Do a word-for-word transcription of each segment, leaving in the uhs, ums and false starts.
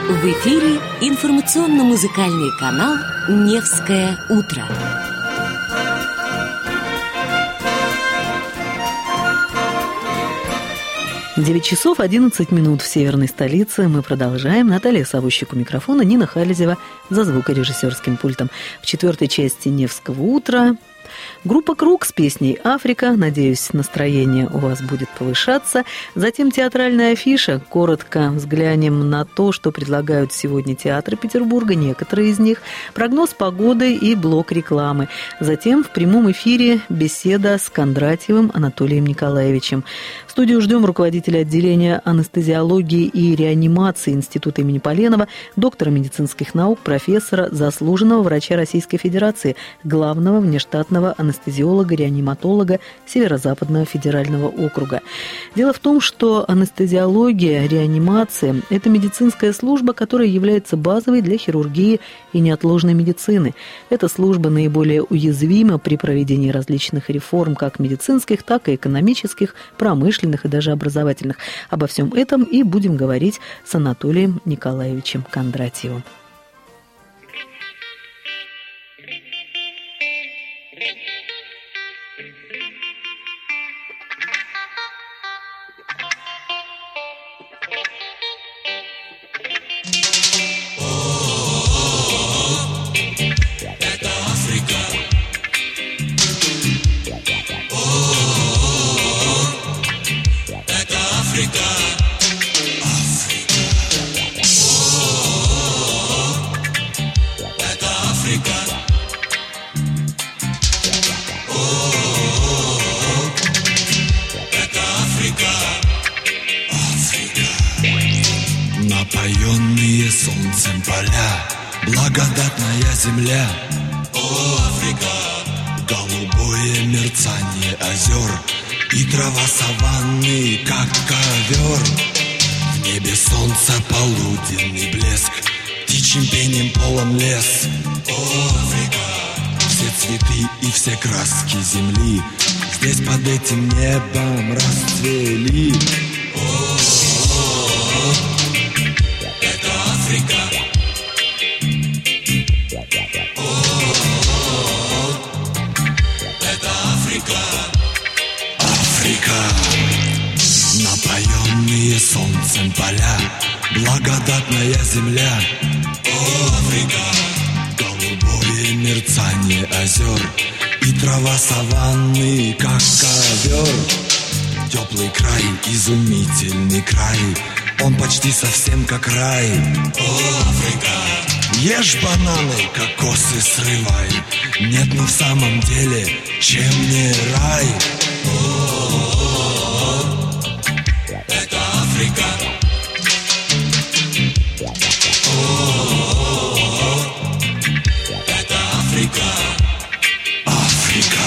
В эфире информационно-музыкальный канал «Невское утро». девять часов одиннадцать минут в северной столице. Мы продолжаем. Наталья Савущик у микрофона, Нина Халезева за звукорежиссерским пультом. В четвертой части «Невского утра» группа «Круг» с песней «Африка». Надеюсь, настроение у вас будет повышаться. Затем театральная афиша. Коротко взглянем на то, что предлагают сегодня театры Петербурга, некоторые из них. Прогноз погоды и блок рекламы. Затем в прямом эфире беседа с Кондратьевым Анатолием Николаевичем. В студию ждем руководителя отделения анестезиологии и реанимации Института имени Поленова, доктора медицинских наук, профессора, заслуженного врача Российской Федерации, главного внештатного анестезиолога-реаниматолога Северо-Западного федерального округа. Дело в том, что анестезиология, реанимация – это медицинская служба, которая является базовой для хирургии и неотложной медицины. Эта служба наиболее уязвима при проведении различных реформ, как медицинских, так и экономических, промышленных и даже образовательных. Обо всем этом и будем говорить с Анатолием Николаевичем Кондратьевым. Напоенные солнцем поля, благодатная земля. О, Африка! Голубое мерцание озер и трава саванны, как ковер. В небе солнца полуденный блеск, птичьим пением полон лес. О, Африка! Все цветы и все краски земли здесь под этим небом расцвели. О, это Африка. О, это Африка. Африка. Напоенные солнцем поля, благодатная земля. О, Африка. Голубое мерцание озер и трава саванны, как ковер. Теплый край, изумительный край, он почти совсем как рай. О, Африка! Ешь бананы, кокосы срывай. Нет, ну в самом деле, чем не рай? О, это Африка. О, это Африка. Африка.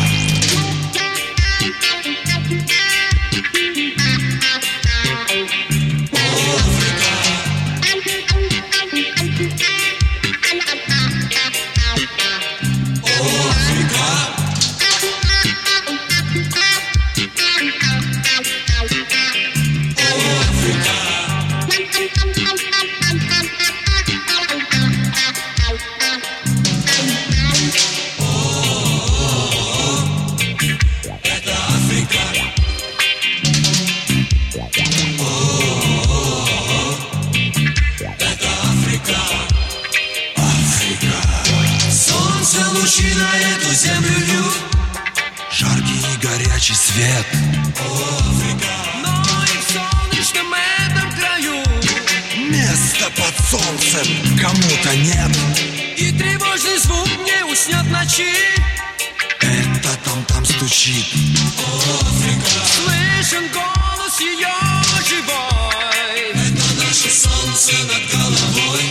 Свет. О, Африка. Но и в солнечном этом краю места под солнцем кому-то нет. И тревожный звук не уснет ночи. Это там там стучит. О, Африка. Слышен голос ее живой. Это наше солнце над головой.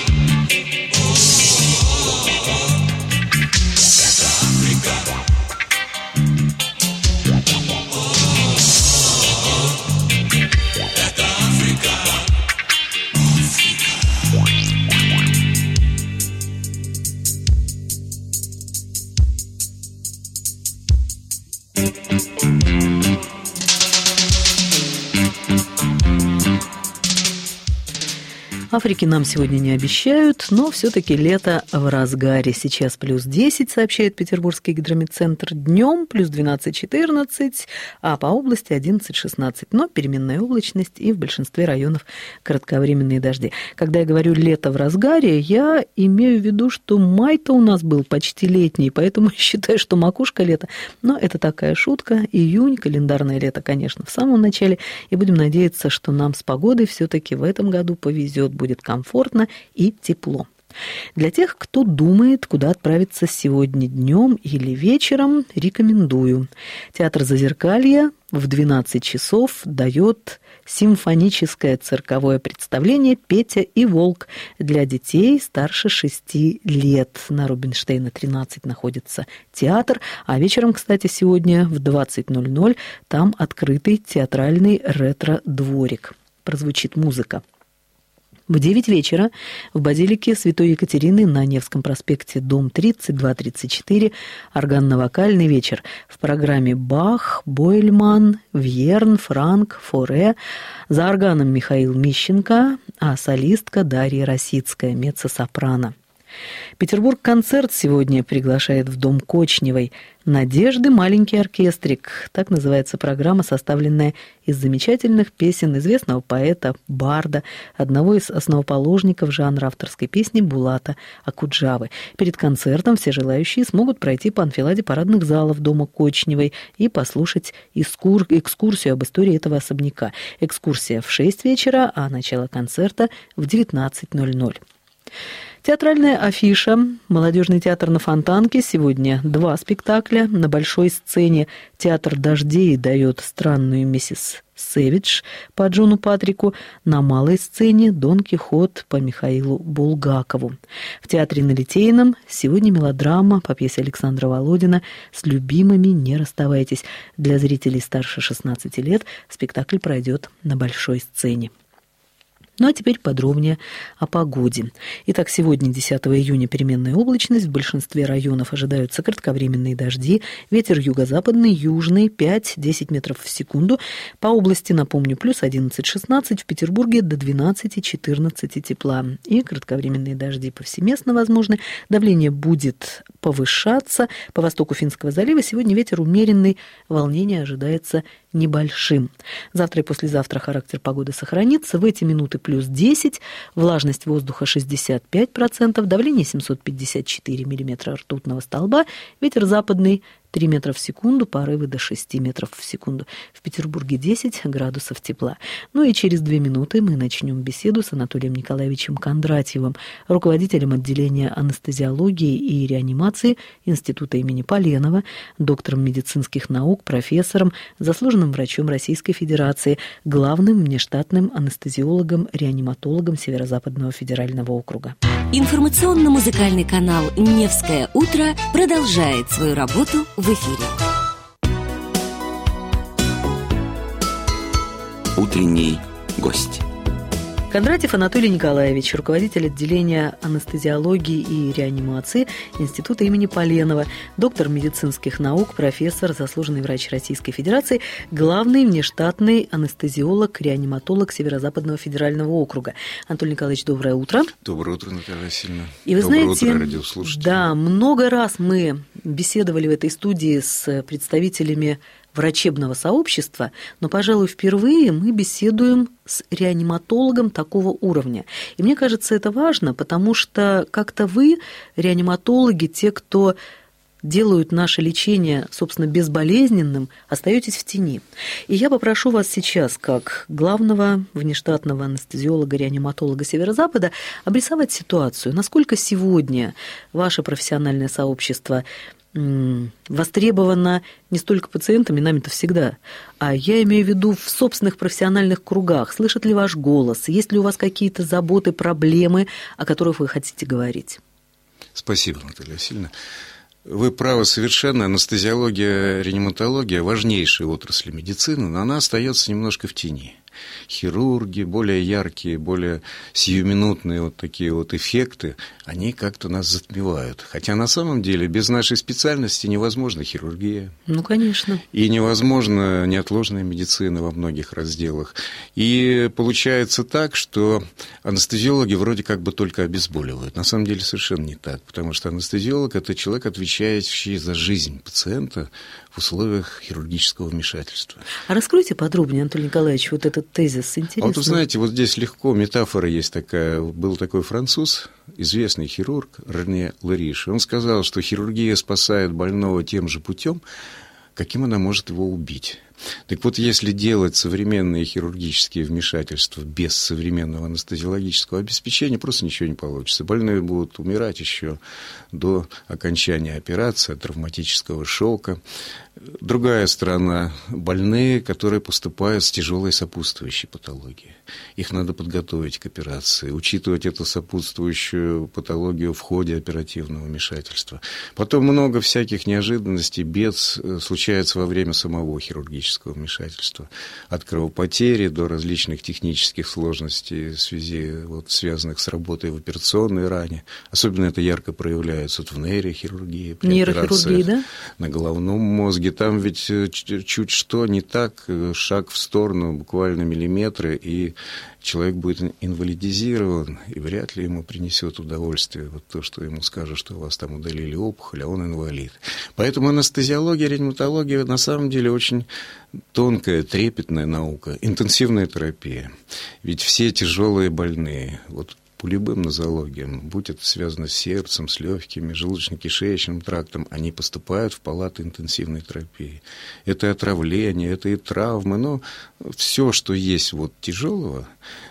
О, это Африка. Африки нам сегодня не обещают, но все-таки лето в разгаре. Сейчас плюс десять, сообщает Петербургский гидрометцентр. Днем плюс двенадцать-четырнадцать, а по области одиннадцать-шестнадцать. Но переменная облачность и в большинстве районов кратковременные дожди. Когда я говорю «лето в разгаре», я имею в виду, что май-то у нас был почти летний, поэтому считаю, что макушка лета. Но это такая шутка. Июнь, календарное лето, конечно, в самом начале. И будем надеяться, что нам с погодой все-таки в этом году повезет, будет комфортно и тепло. Для тех, кто думает, куда отправиться сегодня днем или вечером, рекомендую. Театр Зазеркалья в двенадцать часов дает симфоническое цирковое представление «Петя и волк» для детей старше шести лет. На Рубинштейна тринадцать находится театр, а вечером, кстати, сегодня в двадцать ноль ноль там открытый театральный ретро-дворик. Прозвучит музыка. В девять вечера в базилике Святой Екатерины на Невском проспекте, дом тридцать два тридцать четыре, органно-вокальный вечер. В программе Бах, Бойльман, Вьерн, Франк, Форе. За органом Михаил Мищенко, а солистка Дарья Росицкая, меццо-сопрано. Петербург-концерт сегодня приглашает в дом Кочневой «Надежды. Маленький оркестрик». Так называется программа, составленная из замечательных песен известного поэта, барда, одного из основоположников жанра авторской песни Булата Акуджавы. Перед концертом все желающие смогут пройти по анфиладе парадных залов дома Кочневой и послушать экскур... экскурсию об истории этого особняка. Экскурсия в шесть вечера, а начало концерта в девятнадцать ноль ноль. Театральная афиша. Молодежный театр на Фонтанке. Сегодня два спектакля. На большой сцене театр «Дождей» дает «Странную миссис Сэвидж» по Джону Патрику. На малой сцене «Дон Кихот» по Михаилу Булгакову. В театре на Литейном сегодня мелодрама по пьесе Александра Володина «С любимыми не расставайтесь». Для зрителей старше шестнадцати лет спектакль пройдет на большой сцене. Ну а теперь подробнее о погоде. Итак, сегодня, десятого июня, переменная облачность. В большинстве районов ожидаются кратковременные дожди. Ветер юго-западный, южный, пять-десять метров в секунду. По области, напомню, плюс одиннадцать-шестнадцать. В Петербурге до двенадцати-четырнадцати тепла. И кратковременные дожди повсеместно возможны. Давление будет повышаться. По востоку Финского залива сегодня ветер умеренный. Волнение ожидается небольшим. Завтра и послезавтра характер погоды сохранится. В эти минуты плюс десять, влажность воздуха шестьдесят пять процентов, давление семьсот пятьдесят четыре миллиметра ртутного столба, ветер западный три метра в секунду, порывы до шести метров в секунду. В Петербурге десять градусов тепла. Ну и через две минуты мы начнем беседу с Анатолием Николаевичем Кондратьевым, руководителем отделения анестезиологии и реанимации Института имени Поленова, доктором медицинских наук, профессором, заслуженным врачом Российской Федерации, главным внештатным анестезиологом-реаниматологом Северо-Западного федерального округа. Информационно-музыкальный канал «Невское утро» продолжает свою работу в эфире. Утренний гость. Кондратьев Анатолий Николаевич, руководитель отделения анестезиологии и реанимации Института имени Поленова, доктор медицинских наук, профессор, заслуженный врач Российской Федерации, главный внештатный анестезиолог-реаниматолог Северо-Западного федерального округа. Анатолий Николаевич, доброе утро. Доброе утро, Наталья Васильевна. И вы доброе знаете, утро, радиослушатели. Да, много раз мы беседовали в этой студии с представителями врачебного сообщества, но, пожалуй, впервые мы беседуем с реаниматологом такого уровня. И мне кажется, это важно, потому что как-то вы, реаниматологи, те, кто делают наше лечение, собственно, безболезненным, остаетесь в тени. И я попрошу вас сейчас, как главного внештатного анестезиолога-реаниматолога Северо-Запада, обрисовать ситуацию. Насколько сегодня ваше профессиональное сообщество востребовано не столько пациентами, нами-то всегда, а я имею в виду в собственных профессиональных кругах. Слышит ли ваш голос? Есть ли у вас какие-то заботы, проблемы, о которых вы хотите говорить? Спасибо, Наталья Васильевна. Вы правы совершенно. Анестезиология, реаниматология – важнейшая отрасль медицины, но она остается немножко в тени. Хирурги, более яркие, более сиюминутные вот такие вот эффекты, они как-то нас затмевают. Хотя на самом деле без нашей специальности невозможна хирургия. Ну, конечно. И невозможна неотложная медицина во многих разделах. И получается так, что анестезиологи вроде как бы только обезболивают. На самом деле совершенно не так, потому что анестезиолог – это человек, отвечающий за жизнь пациента в условиях хирургического вмешательства. А раскройте подробнее, Анатолий Николаевич, вот этот тезис. Интересно. А вот, вы знаете, вот здесь легко, метафора есть такая. Был такой француз, известный хирург Рене Лариш. Он сказал, что хирургия спасает больного тем же путем, каким она может его убить. Так вот, если делать современные хирургические вмешательства без современного анестезиологического обеспечения, просто ничего не получится. Больные будут умирать еще до окончания операции от травматического шока. Другая сторона – больные, которые поступают с тяжелой сопутствующей патологией. Их надо подготовить к операции, учитывать эту сопутствующую патологию в ходе оперативного вмешательства. Потом много всяких неожиданностей, бед случается во время самого хирургического вмешательства. От кровопотери до различных технических сложностей в связи, вот, связанных с работой в операционной ране. Особенно это ярко проявляется вот в нейрохирургии. При Нейрохирургии, да? На головном мозге. Там ведь чуть что не так, шаг в сторону, буквально миллиметры, и человек будет инвалидизирован, и вряд ли ему принесет удовольствие вот то, что ему скажут, что у вас там удалили опухоль, а он инвалид. Поэтому анестезиология, реаниматология на самом деле очень тонкая, трепетная наука, интенсивная терапия. Ведь все тяжелые больные, вот по любым нозологиям, будь это связано с сердцем, с легкими, желудочно-кишечным трактом, они поступают в палаты интенсивной терапии. Это отравление, это и травмы, но все, что есть вот тяжелого,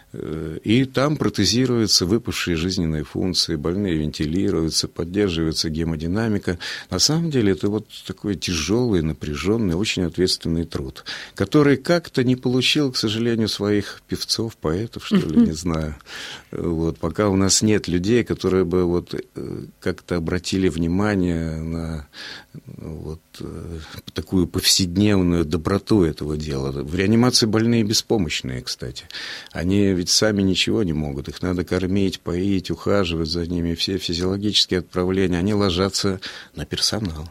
и там протезируются выпавшие жизненные функции, больные вентилируются, поддерживается гемодинамика. На самом деле это вот такой тяжелый, напряженный, очень ответственный труд, который как-то не получил, к сожалению, своих певцов, поэтов, что ли, не знаю. Вот, пока у нас нет людей, которые бы вот как-то обратили внимание на вот такую повседневную доброту этого дела. В реанимации больные беспомощные, кстати. Они ведь сами ничего не могут. Их надо кормить, поить, ухаживать за ними. Все физиологические отправления, они ложатся на персонал.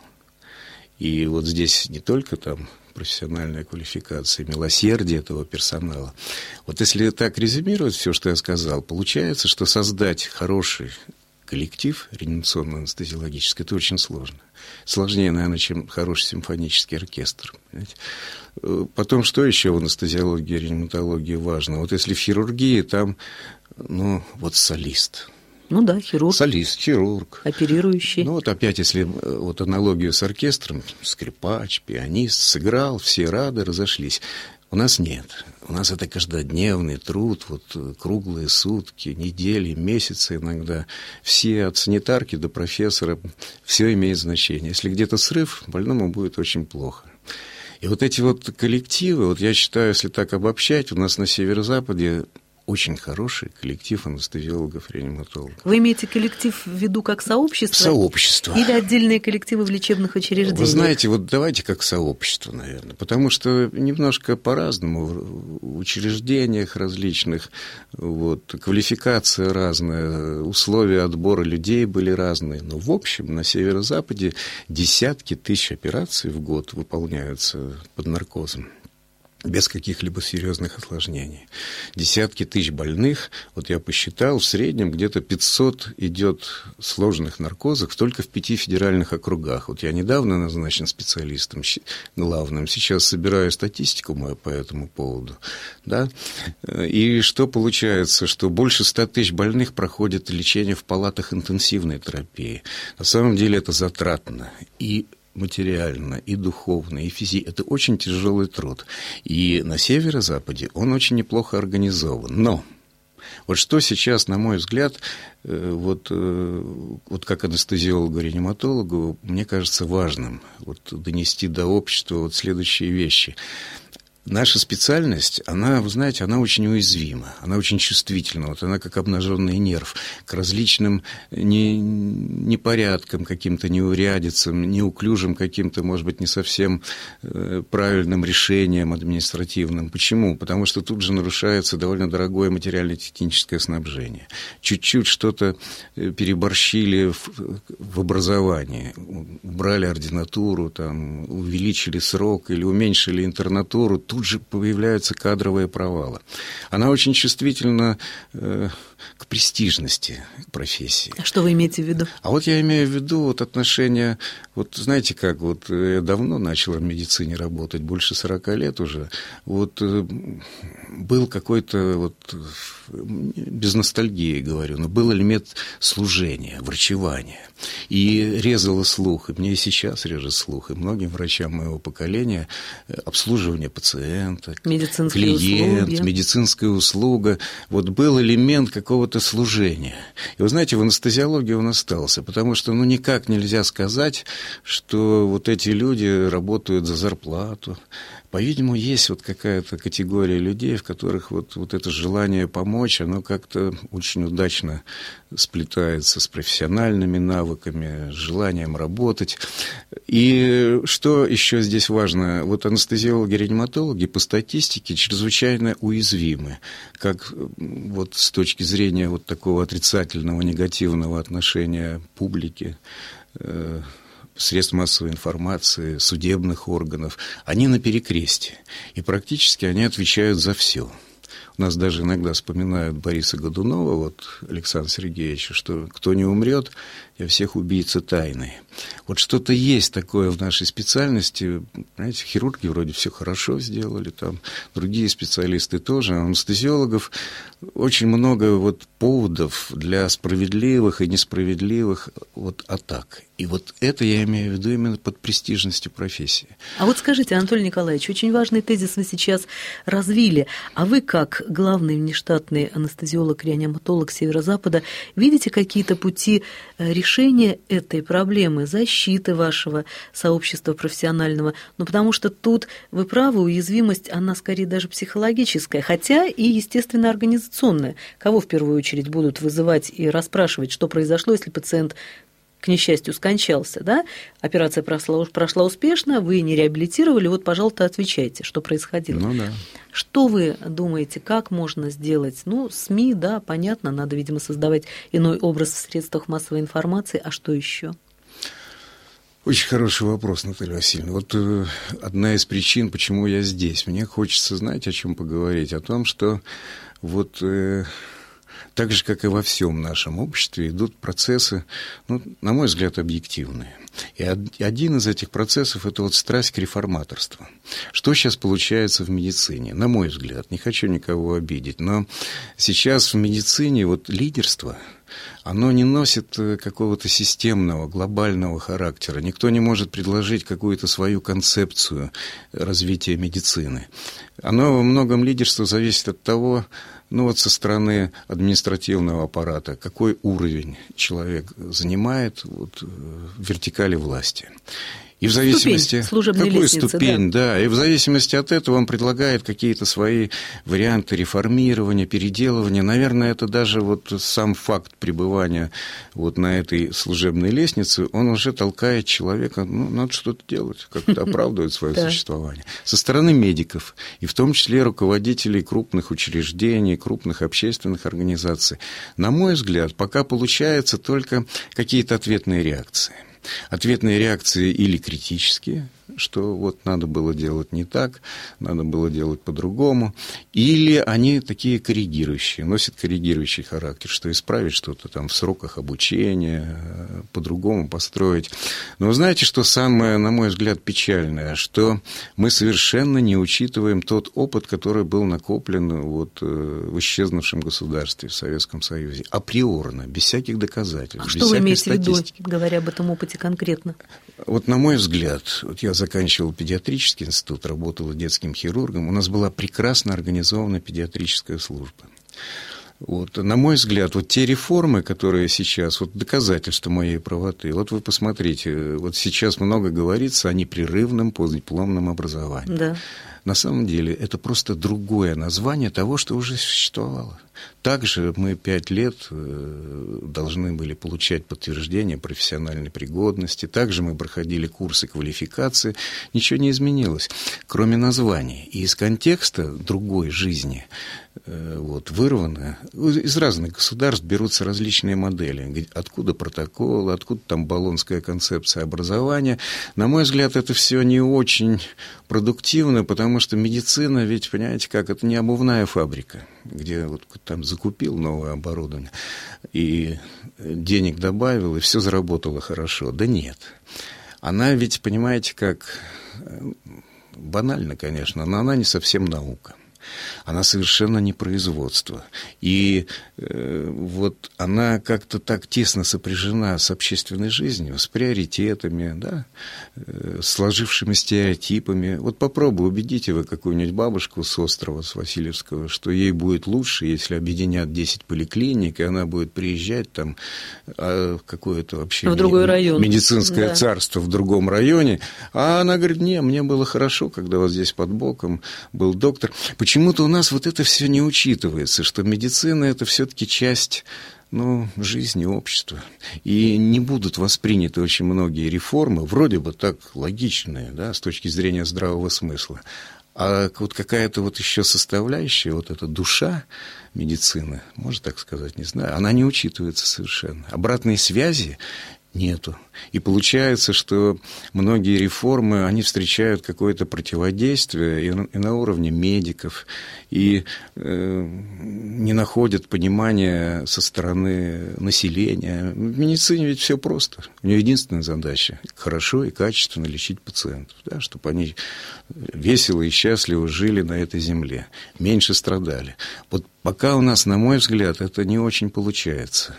И вот здесь не только там профессиональная квалификация, милосердие этого персонала. Вот если так резюмировать все, что я сказал, получается, что создать хороший коллектив реанимационно-анестезиологический, это очень сложно. Сложнее, наверное, чем хороший симфонический оркестр. Понимаете? Потом, что еще в анестезиологии, реаниматологии важно? Вот если в хирургии, там, ну, вот солист. Ну да, хирург. Солист, хирург. Оперирующий. Ну вот опять, если вот аналогию с оркестром, скрипач, пианист, сыграл, все рады, разошлись. У нас нет. У нас это каждодневный труд, вот круглые сутки, недели, месяцы иногда. Все от санитарки до профессора, все имеет значение. Если где-то срыв, больному будет очень плохо. И вот эти вот коллективы, вот я считаю, если так обобщать, у нас на северо-западе очень хороший коллектив анестезиологов, реаниматологов. Вы имеете коллектив в виду как сообщество? Сообщество. Или отдельные коллективы в лечебных учреждениях? Вы знаете, вот давайте как сообщество, наверное, потому что немножко по-разному в учреждениях различных, вот, квалификация разная, условия отбора людей были разные, но в общем на северо-западе десятки тысяч операций в год выполняются под наркозом. Без каких-либо серьезных осложнений. Десятки тысяч больных, вот я посчитал, в среднем где-то пятьсот идет сложных наркозов только в пяти федеральных округах. Вот я недавно назначен специалистом главным, сейчас собираю статистику мою по этому поводу. Да? И что получается, что больше ста тысяч больных проходят лечение в палатах интенсивной терапии. На самом деле это затратно. И материально, и духовно, и физически. Это очень тяжелый труд. И на северо-западе он очень неплохо организован. Но вот что сейчас, на мой взгляд, вот, вот как анестезиологу, реаниматологу, мне кажется важным вот, донести до общества вот следующие вещи. наша специальность, она, вы знаете, она очень уязвима, она очень чувствительна. Вот она как обнаженный нерв к различным не, непорядкам, каким-то неурядицам, неуклюжим каким-то, может быть, не совсем правильным решениям административным. Почему? Потому что тут же нарушается довольно дорогое материально-техническое снабжение. Чуть-чуть что-то переборщили в, в образовании, убрали ординатуру, там, увеличили срок или уменьшили интернатуру, тут же появляются кадровые провалы. Она очень чувствительна э, к престижности профессии. А что вы имеете в виду? А вот я имею в виду вот отношения, вот знаете как, вот я давно начал в медицине работать, больше сорока лет уже, вот э, был какой-то, вот, без ностальгии говорю, но был элемент служения, врачевания, и резало слух, и мне и сейчас режет слух, и многим врачам моего поколения обслуживание пациента, медицинские клиент, услуги. медицинская услуга, вот был элемент какого-то служения. И вы знаете, в анестезиологии он остался, потому что ну, никак нельзя сказать, что вот эти люди работают за зарплату. По-видимому, есть вот какая-то категория людей, в которых вот, вот это желание помочь, оно как-то очень удачно сплетается с профессиональными навыками, с желанием работать. И что еще здесь важно? Вот анестезиологи-реаниматологи по статистике чрезвычайно уязвимы, как вот с точки зрения вот такого отрицательного, негативного отношения публики, средств массовой информации, судебных органов, они на перекрестье, и практически они отвечают за все. У нас даже иногда вспоминают Бориса Годунова, вот Александра Сергеевича, что кто не умрет, я всех убийца тайны. Вот что-то есть такое в нашей специальности. Знаете, хирурги вроде все хорошо сделали, там другие специалисты тоже. А анестезиологов очень много вот поводов для справедливых и несправедливых вот атак. И вот это я имею в виду именно под престижностью профессии. А вот скажите, Анатолий Николаевич, очень важный тезис вы сейчас развили. А вы, как главный внештатный анестезиолог-реаниматолог Северо-Запада, видите какие-то пути решения этой проблемы, защиты вашего сообщества профессионального? Ну, потому что тут, вы правы, уязвимость, она скорее даже психологическая, хотя и, естественно, организационная. Кого в первую очередь будут вызывать и расспрашивать, что произошло, если пациент, к несчастью, скончался, да? Операция прошла, прошла успешно, вы не реабилитировали, вот, пожалуйста, отвечайте, что происходило. Ну да. Что вы думаете, как можно сделать? Ну, СМИ, да, понятно, надо, видимо, создавать иной образ в средствах массовой информации, а что еще? Очень хороший вопрос, Наталья Васильевна. Вот э, одна из причин, почему я здесь. Мне хочется, знаете, о чем поговорить? О том, что вот... Э, так же, как и во всем нашем обществе, идут процессы, ну, на мой взгляд, объективные. И один из этих процессов – это вот страсть к реформаторству. Что сейчас получается в медицине? На мой взгляд, не хочу никого обидеть, но сейчас в медицине вот лидерство, оно не носит какого-то системного, глобального характера. Никто не может предложить какую-то свою концепцию развития медицины. Оно во многом лидерство зависит от того, ну вот со стороны административного аппарата, какой уровень человек занимает вот, в вертикали власти. И в зависимости... Ступень, служебной какую лестницы, ступень, да. да. И в зависимости от этого он предлагает какие-то свои варианты реформирования, переделывания. Наверное, это даже вот сам факт пребывания вот на этой служебной лестнице, он уже толкает человека, ну, надо что-то делать, как-то оправдывает свое существование. Со стороны медиков, и в том числе руководителей крупных учреждений, крупных общественных организаций. На мой взгляд, пока получается только какие-то ответные реакции. Ответные реакции или критические, что вот надо было делать не так, надо было делать по-другому, или они такие коррегирующие, носят коррегирующий характер, что исправить что-то там в сроках обучения, по-другому построить. Но вы знаете, что самое, на мой взгляд, печальное, что мы совершенно не учитываем тот опыт, который был накоплен вот в исчезнувшем государстве, в Советском Союзе, априорно, без всяких доказательств, а без что вы имеете в виду, статистики. говоря об этом опыте конкретно? Вот на мой взгляд, вот я заканчивал педиатрический институт, работал детским хирургом, у нас была прекрасно организована педиатрическая служба. Вот, на мой взгляд, вот те реформы, которые сейчас, вот доказательство моей правоты, вот вы посмотрите, вот сейчас много говорится о непрерывном постдипломном образовании. Да. На самом деле это просто другое название того, что уже существовало. Также мы пять лет должны были получать подтверждение профессиональной пригодности, также мы проходили курсы квалификации, ничего не изменилось, кроме названия. И из контекста другой жизни вот, вырвано, из разных государств берутся различные модели, откуда протоколы, откуда там болонская концепция образования. На мой взгляд, это все не очень продуктивно, потому что медицина, ведь, понимаете, как, это не обувная фабрика, где вот там закупил новое оборудование и денег добавил, и все заработало хорошо. Да нет. Она ведь, понимаете, как, банально, конечно, но она не совсем наука. Она совершенно не производство. И э, вот она как-то так тесно сопряжена с общественной жизнью, с приоритетами, да, э, с сложившими стереотипами. Вот попробуй, убедите вы какую-нибудь бабушку с острова, с Васильевского, что ей будет лучше, если объединят десять поликлиник, и она будет приезжать там а, какое-то вообще в другой район. Медицинское да. царство в другом районе. А она говорит, не, мне было хорошо, когда вот здесь под боком был доктор. Почему-то у нас вот это все не учитывается, что медицина – это все-таки часть, ну, жизни общества. И не будут восприняты очень многие реформы, вроде бы так логичные, да, с точки зрения здравого смысла. А вот какая-то вот еще составляющая, вот эта душа медицины, можно так сказать, не знаю, она не учитывается совершенно. Обратной связи нету. И получается, что многие реформы, они встречают какое-то противодействие и на, и на уровне медиков, и э, не находят понимания со стороны населения. В медицине ведь все просто. У нее единственная задача – хорошо и качественно лечить пациентов, да, чтобы они весело и счастливо жили на этой земле, меньше страдали. Вот пока у нас, на мой взгляд, это не очень получается.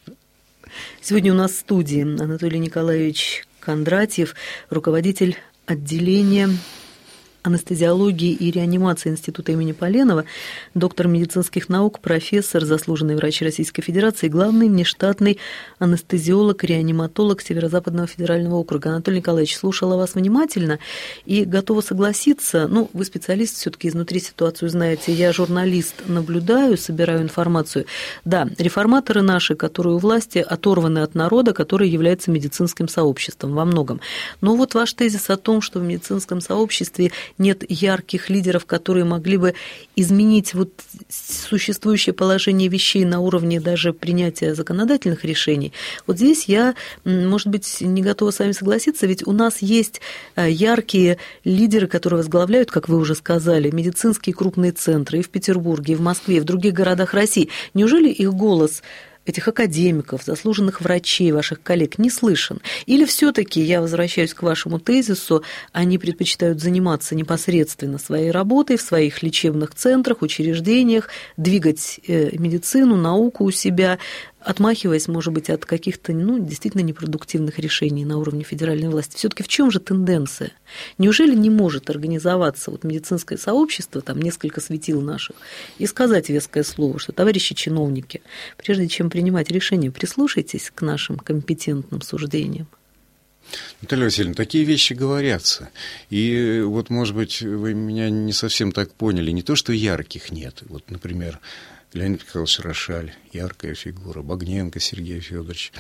Сегодня у нас в студии Анатолий Николаевич Кондратьев, руководитель отделения анестезиологии и реанимации Института имени Поленова, доктор медицинских наук, профессор, заслуженный врач Российской Федерации, главный внештатный анестезиолог, реаниматолог Северо-Западного федерального округа. Анатолий Николаевич, слушала вас внимательно и готова согласиться. Ну, вы специалист, все-таки изнутри ситуацию знаете. Я журналист, наблюдаю, собираю информацию. Да, реформаторы наши, которые у власти, оторваны от народа, который является медицинским сообществом во многом. Но вот ваш тезис о том, что в медицинском сообществе нет ярких лидеров, которые могли бы изменить вот существующее положение вещей на уровне даже принятия законодательных решений. Вот здесь я, может быть, не готова с вами согласиться, ведь у нас есть яркие лидеры, которые возглавляют, как вы уже сказали, медицинские крупные центры и в Петербурге, и в Москве, и в других городах России. Неужели их голос этих академиков, заслуженных врачей, ваших коллег не слышен? Или все-таки, я возвращаюсь к вашему тезису, они предпочитают заниматься непосредственно своей работой в своих лечебных центрах, учреждениях, двигать медицину, науку у себя, отмахиваясь, может быть, от каких-то, ну, действительно непродуктивных решений на уровне федеральной власти? Все-таки в чем же тенденция? Неужели не может организоваться вот медицинское сообщество, там несколько светил наших, и сказать веское слово, что, товарищи чиновники, прежде чем принимать решения, прислушайтесь к нашим компетентным суждениям? Наталья Васильевна, такие вещи говорятся. И вот, может быть, вы меня не совсем так поняли. Не то, что ярких нет. Вот, например, Леонид Михайлович Рошаль, яркая фигура, Богненко Сергей Федорович.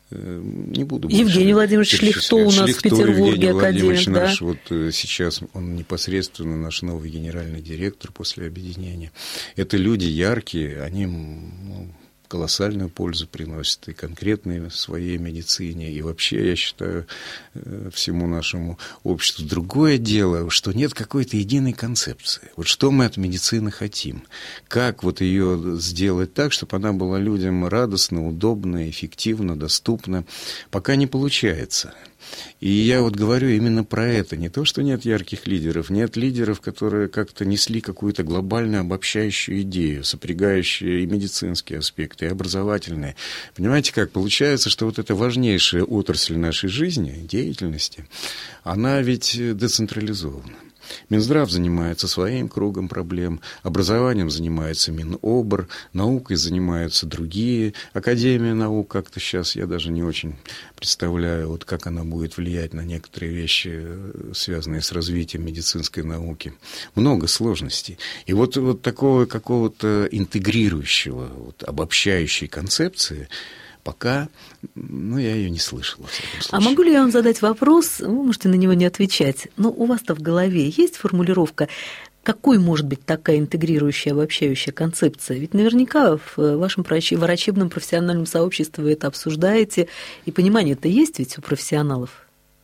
Не буду больше. Евгений Владимирович Шлихто у нас Шлихто, в Петербурге, академик, да? Наш, вот сейчас он непосредственно наш новый генеральный директор после объединения. Это люди яркие, они, ну, колоссальную пользу приносят и конкретной своей медицине, и вообще, я считаю, всему нашему обществу. Другое дело, что нет какой-то единой концепции. Вот что мы от медицины хотим? Как вот ее сделать так, чтобы она была людям радостна, удобна, эффективна, доступна? Пока не получается. И я вот говорю именно про это. Не то, что нет ярких лидеров, нет лидеров, которые как-то несли какую-то глобальную обобщающую идею, сопрягающую и медицинские аспекты, и образовательные. Понимаете, как получается, что вот эта важнейшая отрасль нашей жизни, деятельности, она ведь децентрализована. Минздрав занимается своим кругом проблем, образованием занимается Минобр, наукой занимаются другие. Академия наук как-то сейчас, я даже не очень представляю, вот как она будет влиять на некоторые вещи, связанные с развитием медицинской науки. Много сложностей. И вот, вот такого какого-то интегрирующего, вот, обобщающей концепции пока, ну, я ее не слышал, во всяком случае. А могу ли я вам задать вопрос? Вы можете на него не отвечать. Но у вас-то в голове есть формулировка, какой может быть такая интегрирующая, обобщающая концепция? Ведь наверняка в вашем врачебном профессиональном сообществе вы это обсуждаете, и понимание-то есть ведь у профессионалов.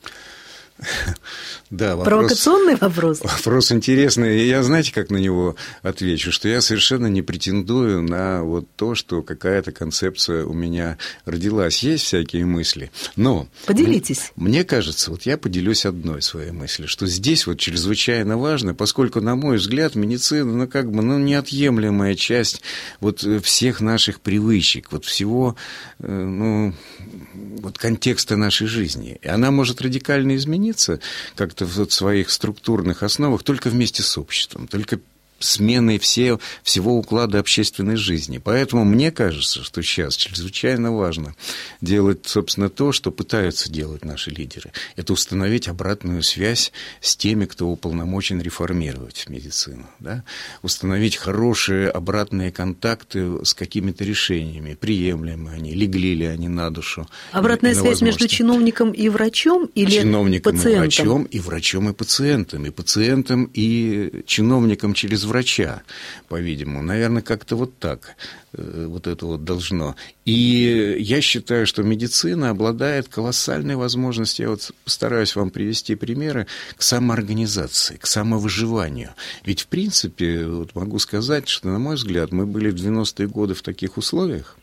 Да, вопрос, провокационный вопрос. Вопрос интересный. И я, знаете, как на него отвечу? Что я совершенно не претендую на вот то, что какая-то концепция у меня родилась. Есть всякие мысли. Но поделитесь. Мне, мне кажется, вот я поделюсь одной своей мыслью, что здесь вот чрезвычайно важно, поскольку, на мой взгляд, медицина, ну, как бы, ну, неотъемлемая часть вот всех наших привычек, вот всего, ну, вот контекста нашей жизни. И она может радикально измениться как-то в своих структурных основах только вместе с обществом, только сменой все, всего уклада общественной жизни. Поэтому мне кажется, что сейчас чрезвычайно важно делать, собственно, то, что пытаются делать наши лидеры. Это установить обратную связь с теми, кто уполномочен реформировать медицину. Да? Установить хорошие обратные контакты с какими-то решениями, приемлемы они, легли ли они на душу. Обратная связь между чиновником и врачом или чиновником пациентом? И врачом, и врачом и пациентом, и пациентом и чиновником через врача, по-видимому. Наверное, как-то вот так вот это вот должно. И я считаю, что медицина обладает колоссальной возможностью, я вот постараюсь вам привести примеры, к самоорганизации, к самовыживанию. Ведь, в принципе, вот могу сказать, что, на мой взгляд, мы были в девяностые годы в таких условиях,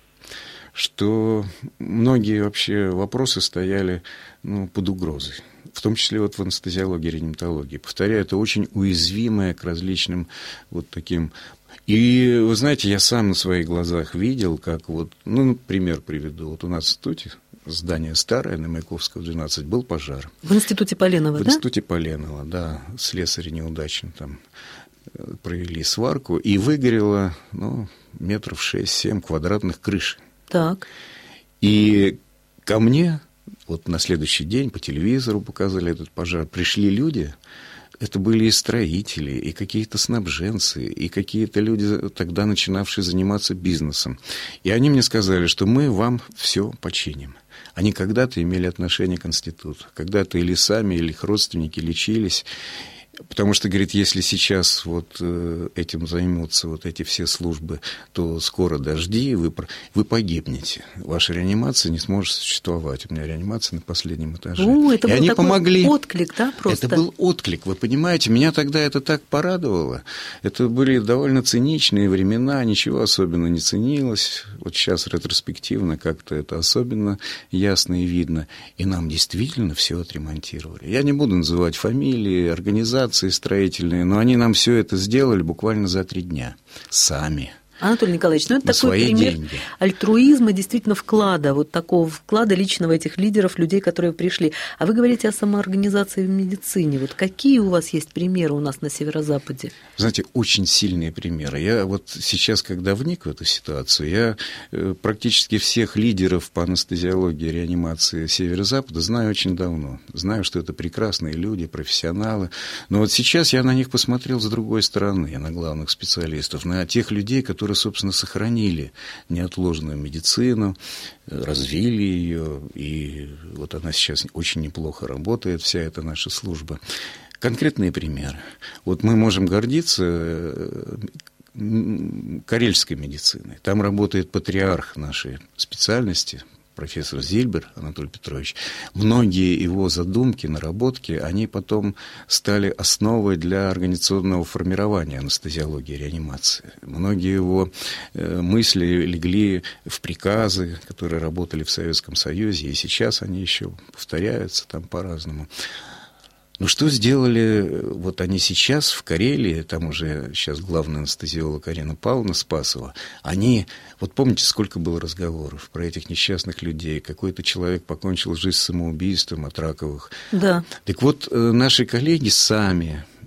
что многие вообще вопросы стояли, ну, под угрозой. В том числе вот в анестезиологии, реаниматологии. Повторяю, это очень уязвимое к различным вот таким... И, вы знаете, я сам на своих глазах видел, как вот, ну, пример приведу. Вот у нас в институте, здание старое, на Маяковского, двенадцать, был пожар. В институте Поленова, в да? В институте Поленова, да. Слесари неудачно там провели сварку, и выгорело, ну, метров шесть-семь квадратных крыши. Так. И ко мне... Вот на следующий день по телевизору показали этот пожар. Пришли люди, это были и строители, и какие-то снабженцы, и какие-то люди, тогда начинавшие заниматься бизнесом. И они мне сказали, что мы вам все починим. Они когда-то имели отношение к институту, когда-то или сами, или их родственники лечились. Потому что, говорит, если сейчас вот этим займутся вот эти все службы, то скоро дожди, вы, вы погибнете. Ваша реанимация не сможет существовать. У меня реанимация на последнем этаже. О, это и был они такой помогли. отклик, да, просто? Это был отклик, вы понимаете. Меня тогда это так порадовало. Это были довольно циничные времена, ничего особенно не ценилось. Вот сейчас ретроспективно как-то это особенно ясно и видно. И нам действительно все отремонтировали. Я не буду называть фамилии, организации строительные, но они нам все это сделали буквально за три дня. Сами. Анатолий Николаевич, ну это на такой пример деньги. альтруизма, действительно вклада, вот такого вклада личного этих лидеров, людей, которые пришли. А вы говорите о самоорганизации в медицине. Вот какие у вас есть примеры у нас на Северо-Западе? Знаете, очень сильные примеры. Я вот сейчас, когда вник в эту ситуацию, я практически всех лидеров по анестезиологии и реанимации Северо-Запада знаю очень давно. Знаю, что это прекрасные люди, профессионалы. Но вот сейчас я на них посмотрел с другой стороны, на главных специалистов, на тех людей, которые, собственно, сохранили неотложную медицину, развили ее, и вот она сейчас очень неплохо работает, вся эта наша служба. Конкретные примеры. Вот мы можем гордиться карельской медициной. Там работает патриарх нашей специальности, профессор Зильбер Анатолий Петрович. Многие его задумки, наработки, они потом стали основой для организационного формирования анестезиологии и реанимации. Многие его мысли легли в приказы, которые работали в Советском Союзе, и сейчас они еще повторяются там по-разному. Ну, что сделали вот они сейчас в Карелии, там уже сейчас главный анестезиолог Арина Павловна Спасова, они, вот помните, сколько было разговоров про этих несчастных людей, какой-то человек покончил жизнь самоубийством от раковых. Да. Так вот, наши коллеги сами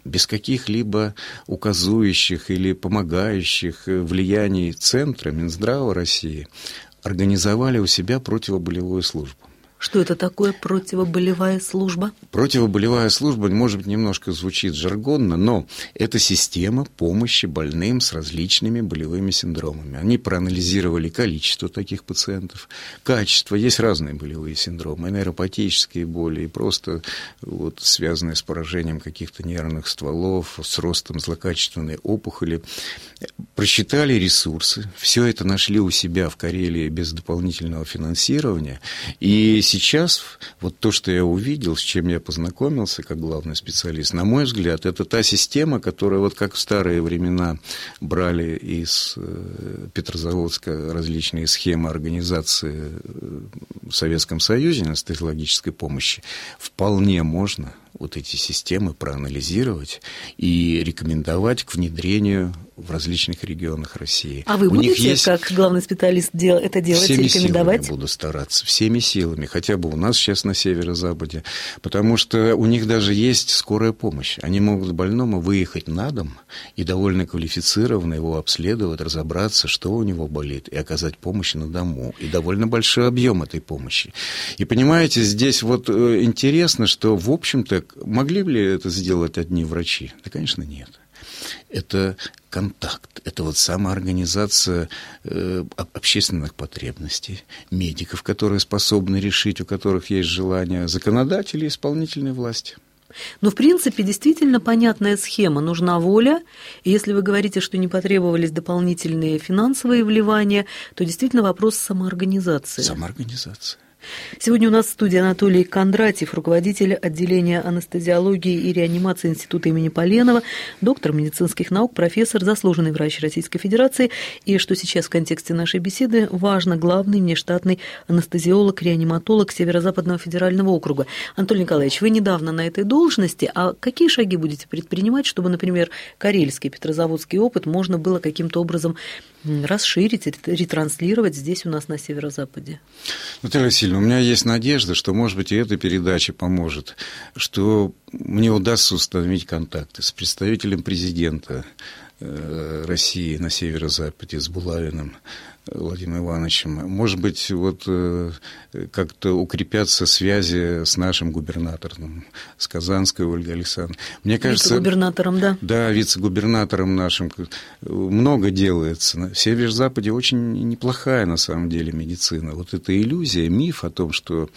без каких-либо указующих или помогающих влияний Центра Минздрава России организовали у себя противоболевую службу. Что это такое противоболевая служба? Противоболевая служба, может быть, немножко звучит жаргонно, но это система помощи больным с различными болевыми синдромами. Они проанализировали количество таких пациентов, качество. Есть разные болевые синдромы, нейропатические боли, и просто вот, связанные с поражением каких-то нервных стволов, с ростом злокачественной опухоли. Просчитали ресурсы, все это нашли у себя в Карелии без дополнительного финансирования, и сейчас вот то, что я увидел, с чем я познакомился как главный специалист, на мой взгляд, это та система, которая вот как в старые времена брали из Петрозаводска различные схемы организации в Советском Союзе анестезиологической помощи, вполне можно вот эти системы проанализировать и рекомендовать к внедрению в различных регионах России. А вы у будете, есть... как главный специалист, дел... это делать всеми и рекомендовать? Силами буду стараться, всеми силами, хотя бы у нас сейчас на северо-западе, потому что у них даже есть скорая помощь. Они могут больному выехать на дом и довольно квалифицированно его обследовать, разобраться, что у него болит, и оказать помощь на дому. И довольно большой объем этой помощи. И понимаете, здесь вот интересно, что, в общем-то, могли ли это сделать одни врачи? Да, конечно, нет. Это контакт, это вот самоорганизация э, общественных потребностей, медиков, которые способны решить, у которых есть желание, законодателей и исполнительной власти. Но, в принципе, действительно понятная схема. Нужна воля, и если вы говорите, что не потребовались дополнительные финансовые вливания, то действительно вопрос самоорганизации. Самоорганизация. Сегодня у нас в студии Анатолий Кондратьев, руководитель отделения анестезиологии и реанимации Института имени Поленова, доктор медицинских наук, профессор, заслуженный врач Российской Федерации. И что сейчас в контексте нашей беседы важно, главный внештатный анестезиолог-реаниматолог Северо-Западного федерального округа. Анатолий Николаевич, вы недавно на этой должности, а какие шаги будете предпринимать, чтобы, например, карельский, петрозаводский опыт можно было каким-то образом расширить, ретранслировать здесь у нас на Северо-Западе? Наталья Васильевна, у меня есть надежда, что, может быть, и эта передача поможет, что мне удастся установить контакты с представителем президента России на Северо-Западе, с Булавиным Владимиром Ивановичем. Может быть, вот как-то укрепятся связи с нашим губернатором, с Казанской Ольгой Александровной. Мне кажется, вице-губернатором, да? Да, вице-губернатором нашим. Много делается. На Северо-Западе очень неплохая, на самом деле, медицина. Вот эта иллюзия, миф о том, что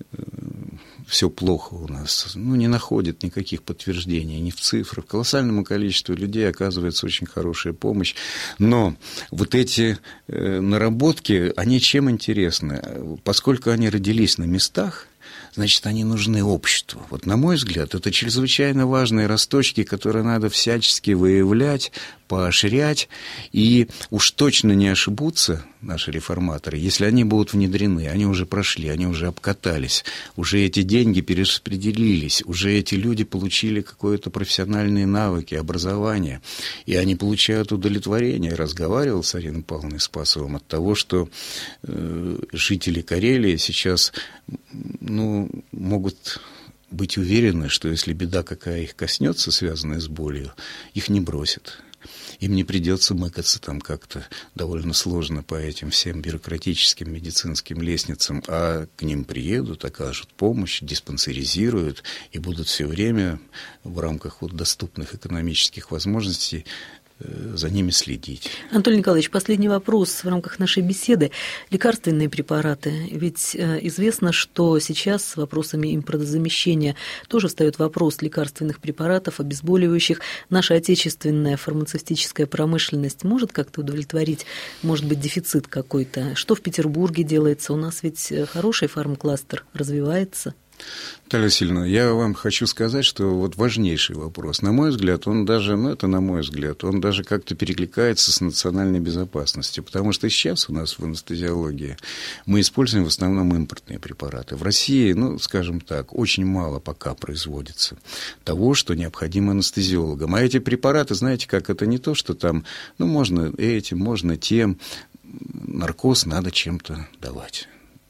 все плохо у нас, ну, не находит никаких подтверждений ни в цифрах. Колоссальному количеству людей оказывается очень хорошая помощь. Но вот эти наработки, они чем интересны? Поскольку они родились на местах, значит, они нужны обществу. Вот, на мой взгляд, это чрезвычайно важные росточки, которые надо всячески выявлять, поощрять, и уж точно не ошибутся наши реформаторы, если они будут внедрены, они уже прошли, они уже обкатались, уже эти деньги перераспределились, уже эти люди получили какие-то профессиональные навыки, образование, и они получают удовлетворение. Я разговаривал с Ариной Павловной Спасовым от того, что э, жители Карелии сейчас, ну, могут быть уверены, что если беда какая их коснется, связанная с болью, их не бросят. Им не придется мыкаться там как-то довольно сложно по этим всем бюрократическим медицинским лестницам, а к ним приедут, окажут помощь, диспансеризируют и будут все время в рамках вот доступных экономических возможностей за ними следить. Анатолий Николаевич, последний вопрос в рамках нашей беседы. Лекарственные препараты. Ведь известно, что сейчас с вопросами импортозамещения тоже встает вопрос лекарственных препаратов, обезболивающих. Наша отечественная фармацевтическая промышленность может как-то удовлетворить, может быть, дефицит какой-то? Что в Петербурге делается? У нас ведь хороший фармкластер развивается. Наталья Васильевна, я вам хочу сказать, что вот важнейший вопрос, на мой взгляд, он даже, ну это на мой взгляд, он даже как-то перекликается с национальной безопасностью, потому что сейчас у нас в анестезиологии мы используем в основном импортные препараты. В России, ну, скажем так, очень мало пока производится того, что необходимо анестезиологам. А эти препараты, знаете как, это не то, что там, ну, можно этим, можно тем, наркоз надо чем-то давать.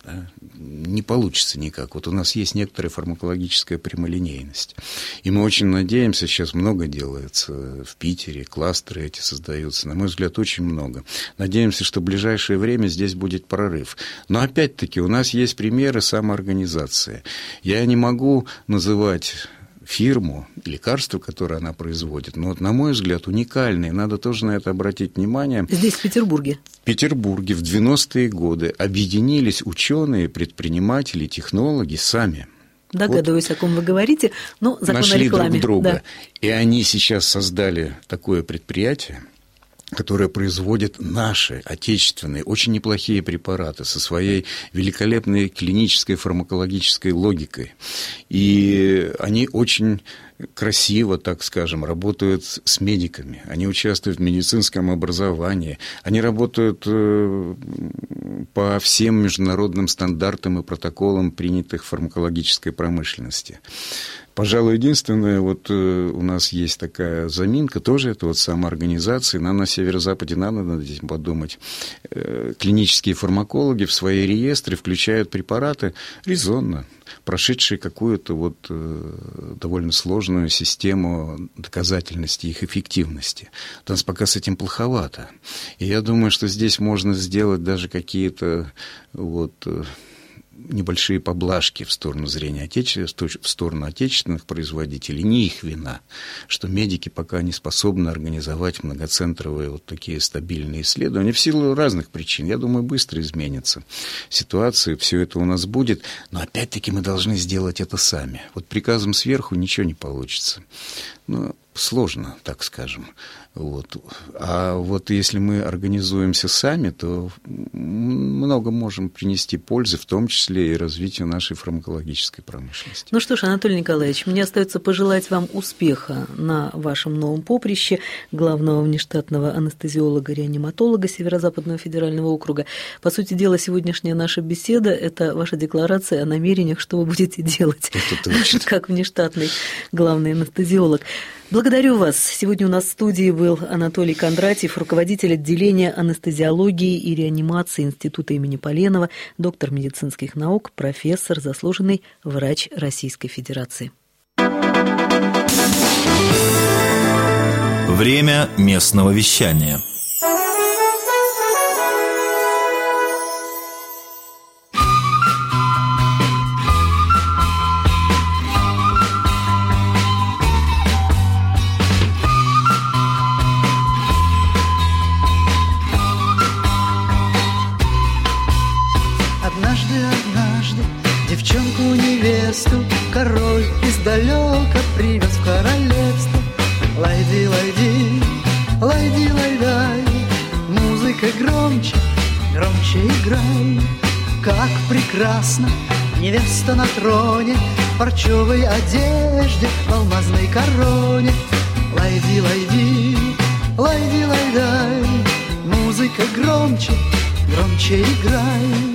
Да? Не получится никак. Вот у нас есть некоторая фармакологическая прямолинейность. И мы очень надеемся, сейчас много делается в Питере, кластеры эти создаются, на мой взгляд, очень много. Надеемся, что в ближайшее время здесь будет прорыв. Но опять-таки у нас есть примеры самоорганизации. Я не могу называть фирму, лекарство, которое она производит, но, вот, на мой взгляд, уникальные. Надо тоже на это обратить внимание. Здесь, в Петербурге. В Петербурге в девяностые годы объединились ученые, предприниматели, технологи сами. Догадываюсь, вот, о ком вы говорите, но закон нашли о рекламе. Друг друга. Да. И они сейчас создали такое предприятие, которая производит наши, отечественные, очень неплохие препараты со своей великолепной клинической фармакологической логикой. И они очень красиво, так скажем, работают с медиками. Они участвуют в медицинском образовании. Они работают по всем международным стандартам и протоколам, принятых в фармакологической промышленности. Пожалуй, единственное, вот у нас есть такая заминка, тоже это вот самоорганизация, нам на северо-западе надо над этим подумать. Клинические фармакологи в свои реестры включают препараты резонно, прошедшие какую-то вот довольно сложную систему доказательности их эффективности. У нас пока с этим плоховато. И я думаю, что здесь можно сделать даже какие-то вот небольшие поблажки в сторону зрения отечественных, в сторону отечественных производителей. Не их вина, что медики пока не способны организовать многоцентровые вот такие стабильные исследования в силу разных причин. Я думаю, быстро изменится ситуация, все это у нас будет, но опять-таки мы должны сделать это сами. Вот приказом сверху ничего не получится. Ну, сложно, так скажем. Вот. А вот если мы организуемся сами, то много можем принести пользы, в том числе и развитию нашей фармакологической промышленности. Ну что ж, Анатолий Николаевич, мне остается пожелать вам успеха на вашем новом поприще главного внештатного анестезиолога-реаниматолога Северо-Западного федерального округа. По сути дела, сегодняшняя наша беседа – это ваша декларация о намерениях, что вы будете делать как внештатный главный анестезиолог. Благодарю вас. Сегодня у нас в студии был Анатолий Кондратьев, руководитель отделения анестезиологии и реанимации Института имени Поленова, доктор медицинских наук, профессор, заслуженный врач Российской Федерации. Время местного вещания. Король издалека привез в королевство. Лайди, лайди, лайди, лайдай. Музыка громче, громче играй. Как прекрасно невеста на троне, в парчевой одежде, в алмазной короне. Лайди, лайди, лайди, лайдай. Музыка громче, громче играй.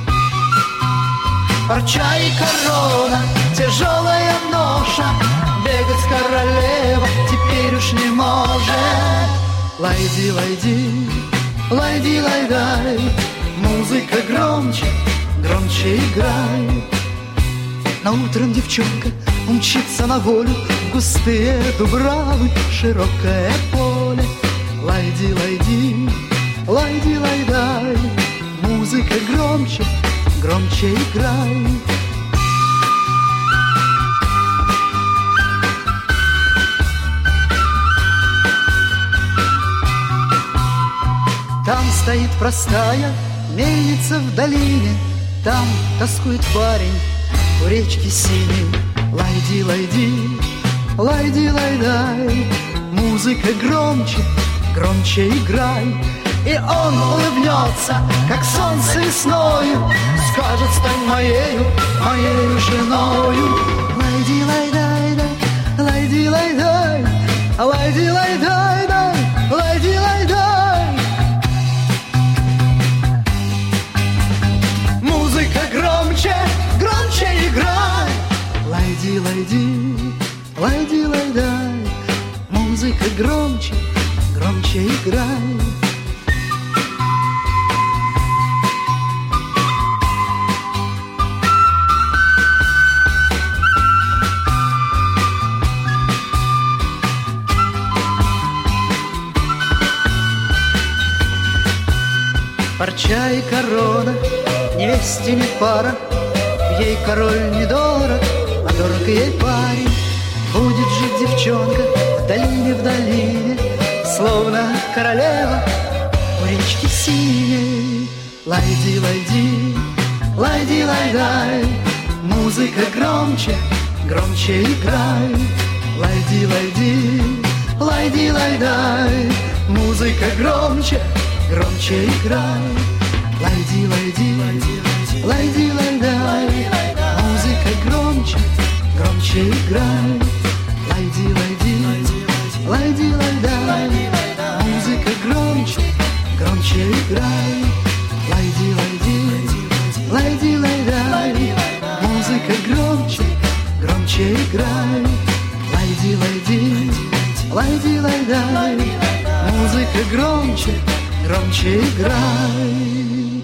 Парча и корона, тяжелая ноша, бегать королева теперь уж не может. Лайди, лайди, лайди, лайдай. Музыка громче, громче играй. Но утром девчонка умчится на волю в густые дубравы, широкое поле. Лайди, лайди, лайди, лайдай. Музыка громче, громче играй. Там стоит простая мельница в долине, там тоскует парень у речки синей. Лайди, лайди, лайди, лайдай. Музыка громче, громче играй. И он улыбнется, как солнце весною, скажет: стань моею, моею женою. Лайди, лайдай, дай, лайди, лайдай, лайди, лайдай, дай, лайди, лайдай. Музыка громче, громче играй. Лайди, лайди, лайди, лайдай. Музыка громче, громче играй. парча и корона, невесте не пара, ей король недорог, а дорог ей парень. Будет жить девчонка в долине, в долине, словно королева у речки синей. Лайди, лайди, лайди, лайдай, музыка громче, громче играй. Лайди, лайди, лайди, лайдай, музыка громче, громче играй. Лайди, лайди, лайди, лайдай, музыка громче, громче играй. Лайди, лайди, лайди, лайдай, музыка громче, громче играй. Лайди, лайди, лайди, лайдай, музыка громче, громче играй. Лайди, лайди, лайди, лайдай, музыка громче, громче играй.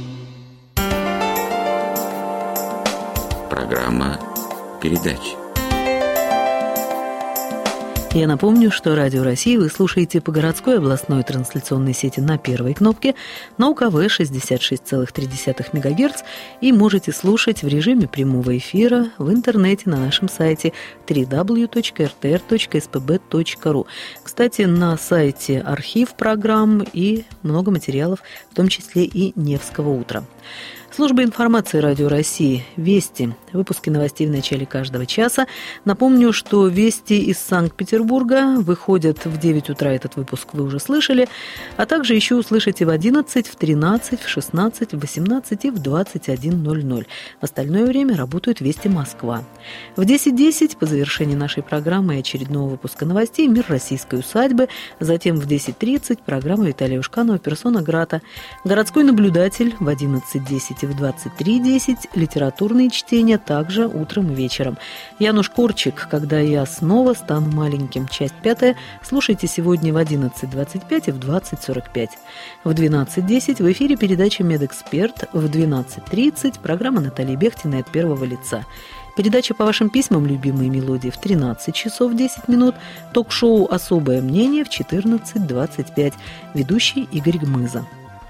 Программа передач. Я напомню, что Радио России вы слушаете по городской областной трансляционной сети на первой кнопке, на УКВ шестьдесят шесть целых три десятых мегагерц, и можете слушать в режиме прямого эфира в интернете на нашем сайте дабл ю дабл ю дабл ю точка эр тэ эр точка эс пэ бэ точка ру. Кстати, на сайте архив программ и много материалов, в том числе и «Невского утра». Служба информации Радио России «Вести». Выпуски новостей в начале каждого часа. Напомню, что «Вести» из Санкт-Петербурга выходят в девять утра. Этот выпуск вы уже слышали. А также еще услышите в одиннадцать, в тринадцать, в шестнадцать, в восемнадцать и в двадцать один ноль ноль. В остальное время работают «Вести Москва». В десять десять по завершении нашей программы и очередного выпуска новостей «Мир российской усадьбы». Затем в десять тридцать программа Виталия Ушканова «Персона Грата». Городской наблюдатель в одиннадцать десять и в двадцать три десять. Литературные чтения также утром и вечером. Януш Корчик «Когда я снова стану маленьким». Часть пятая. Слушайте сегодня в одиннадцать двадцать пять и в двадцать сорок пять. В двенадцать десять в эфире передача «Медэксперт». В двенадцать тридцать программа Натальи Бехтиной «От первого лица». Передача по вашим письмам «Любимые мелодии» в тринадцать часов десять минут. Ток-шоу «Особое мнение» в четырнадцать двадцать пять. Ведущий Игорь Гмыза.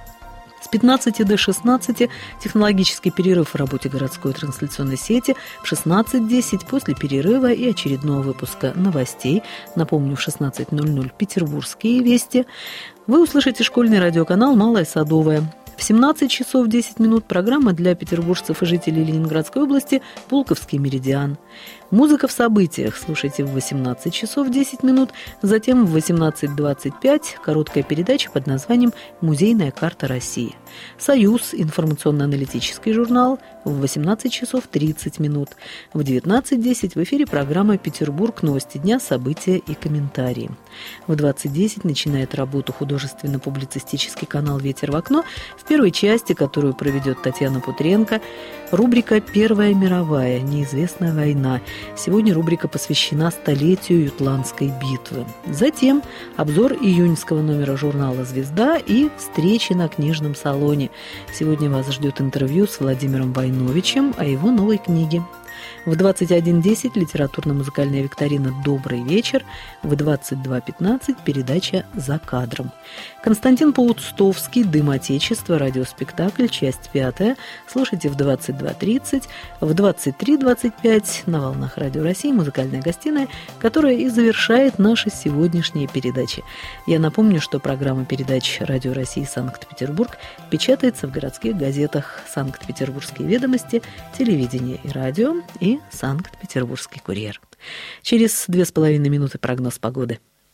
С пятнадцати до шестнадцати технологический перерыв в работе городской трансляционной сети. В шестнадцать десять после перерыва и очередного выпуска новостей. Напомню, в шестнадцать ноль ноль петербургские вести. Вы услышите школьный радиоканал «Малая Садовая». В семнадцать часов десять минут программа для петербуржцев и жителей Ленинградской области «Пулковский меридиан». Музыка в событиях слушайте в восемнадцать часов десять минут, затем в восемнадцать двадцать пять короткая передача под названием «Музейная карта России». «Союз» – информационно-аналитический журнал в восемнадцать часов тридцать минут. В девятнадцать десять в эфире программа «Петербург. Новости дня, события и комментарии». В двадцать десять начинает работу художественно-публицистический канал «Ветер в окно». В первой части, которую проведет Татьяна Путренко, рубрика «Первая мировая. Неизвестная война». Сегодня рубрика посвящена столетию Ютландской битвы. Затем обзор июньского номера журнала «Звезда» и встречи на книжном салоне. Сегодня вас ждет интервью с Владимиром Войновичем о его новой книге. В двадцать один десять литературно-музыкальная викторина «Добрый вечер». В двадцать два пятнадцать передача «За кадром». Константин Паустовский «Дым Отечества», радиоспектакль, часть пятая. Слушайте в двадцать два тридцать. В двадцать три двадцать пять на волнах Радио России музыкальная гостиная, которая и завершает наши сегодняшние передачи. Я напомню, что программа передач Радио России Санкт-Петербург печатается в городских газетах «Санкт-Петербургские ведомости», «Телевидение и радио» и «Санкт-Петербургский курьер». Через две с половиной минуты прогноз погоды.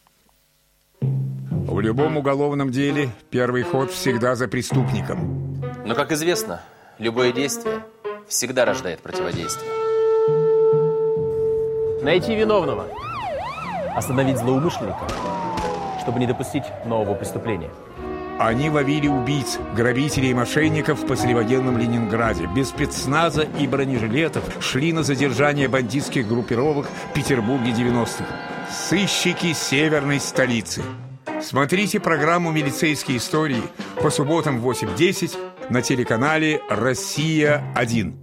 В любом уголовном деле первый ход всегда за преступником. Но, как известно, любое действие всегда рождает противодействие. Найти виновного. Остановить злоумышленника, чтобы не допустить нового преступления. Они ловили убийц, грабителей и мошенников в послевоенном Ленинграде. Без спецназа и бронежилетов шли на задержание бандитских группировок в Петербурге девяностых. Сыщики северной столицы. Смотрите программу «Милицейские истории» по субботам в восемь десять на телеканале «Россия один».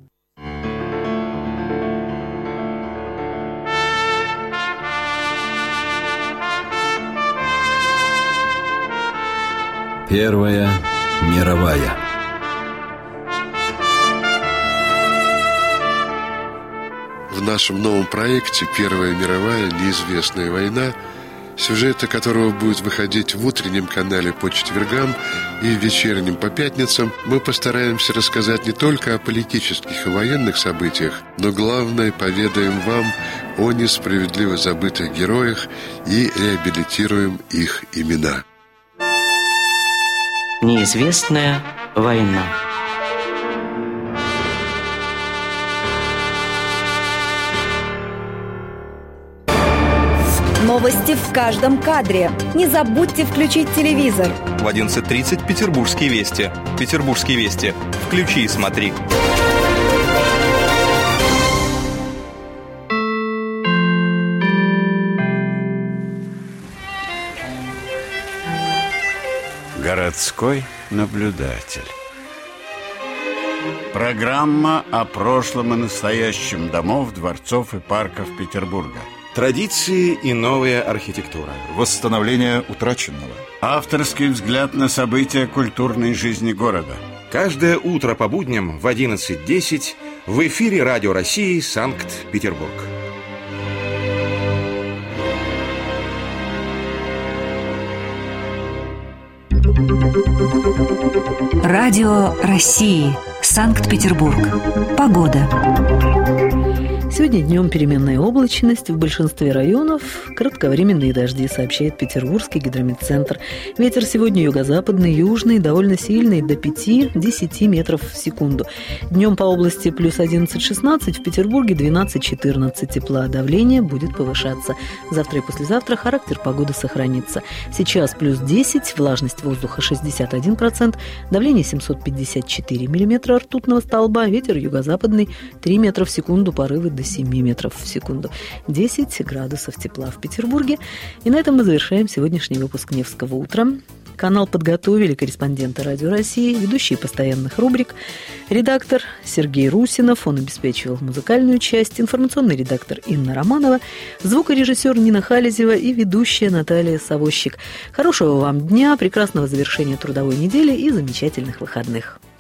Первая мировая. нашем новом проекте «Первая мировая неизвестная война», сюжеты которого будут выходить в утреннем канале по четвергам и в вечернем по пятницам, мы постараемся рассказать не только о политических и военных событиях, но главное, поведаем вам о несправедливо забытых героях и реабилитируем их имена. Неизвестная война. Новости в каждом кадре. Не забудьте включить телевизор. В одиннадцать тридцать «Петербургские вести». «Петербургские вести». Включи и смотри. Городской наблюдатель. Программа о прошлом и настоящем домов, дворцов и парков Петербурга. Традиции и новая архитектура. Восстановление утраченного. Авторский взгляд на события культурной жизни города. Каждое утро по будням в одиннадцать десять в эфире Радио России Санкт-Петербург. Радио России. Санкт-Петербург. Погода. Сегодня днем переменная облачность, в большинстве районов кратковременные дожди, сообщает Петербургский гидрометцентр. Ветер сегодня юго-западный, южный, довольно сильный, до пяти-десяти метров в секунду. Днем по области плюс одиннадцать-шестнадцать, в Петербурге двенадцать-четырнадцать тепла, давление будет повышаться. Завтра и послезавтра характер погоды сохранится. Сейчас плюс десять, влажность воздуха шестьдесят один процент, давление семьсот пятьдесят четыре миллиметра ртутного столба, ветер юго-западный три метра в секунду, порывы до семи метров в секунду. десять градусов тепла в Петербурге. И на этом мы завершаем сегодняшний выпуск «Невского утра». Канал подготовили корреспонденты Радио России, ведущие постоянных рубрик, редактор Сергей Русинов, он обеспечивал музыкальную часть, информационный редактор Инна Романова, звукорежиссер Нина Халезева и ведущая Наталья Савощик. Хорошего вам дня, прекрасного завершения трудовой недели и замечательных выходных.